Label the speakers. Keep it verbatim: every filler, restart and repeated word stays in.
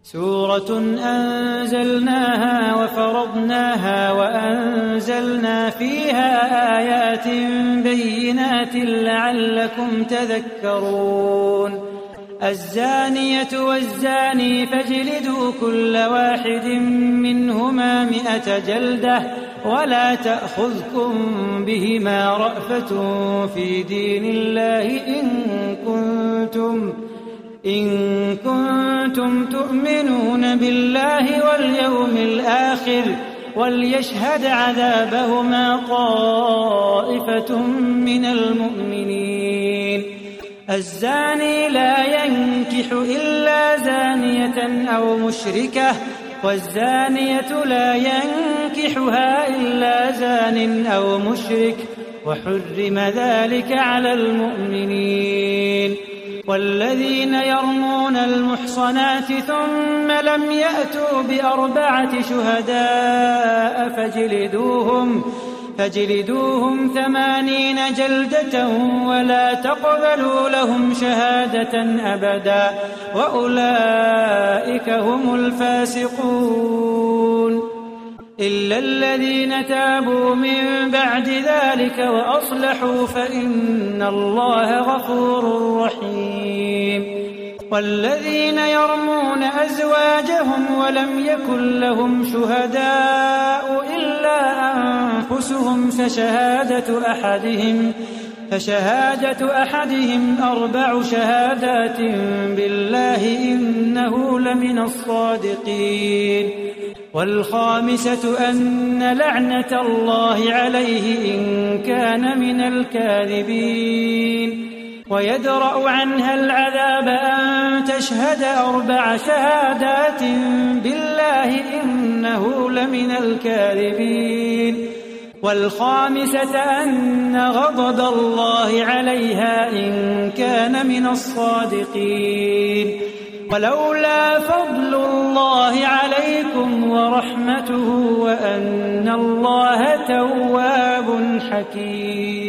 Speaker 1: سورة أنزلناها وفرضناها وأنزلنا فيها آيات بينات لعلكم تذكرون. الزانية والزاني فاجلدوا كل واحد منهما مئة جلدة ولا تأخذكم بهما رأفة في دين الله إن كنتم إن كنتم تؤمنون بالله واليوم الآخر وليشهد عذابهما طائفة من المؤمنين. الزاني لا ينكح إلا زانية أو مشركة والزانية لا ينكحها إلا زان أو مشرك وحرم ذلك على المؤمنين. والذين يرمون المحصنات ثم لم يأتوا بأربعة شهداء فاجلدوهم فاجلدوهم ثمانين جلدة ولا تقبلوا لهم شهادة أبدا وأولئك هم الفاسقون. إلا الذين تابوا من بعد ذلك وأصلحوا فإن الله غفور رحيم. والذين يرمون أزواجهم ولم يكن لهم شهداء إلا أنفسهم فشهادة أحدهم فشهادة أحدهم أربع شهادات بالله إنه لمن الصادقين. والخامسة أن لعنة الله عليه إن كان من الكاذبين. ويدرأ عنها العذاب أن تشهد أربع شهادات بالله إنه لمن الكاذبين. والخامسة أن غضب الله عليها إن كان من الصادقين. ولولا فضل الله عليكم ورحمته وأن الله تواب حكيم.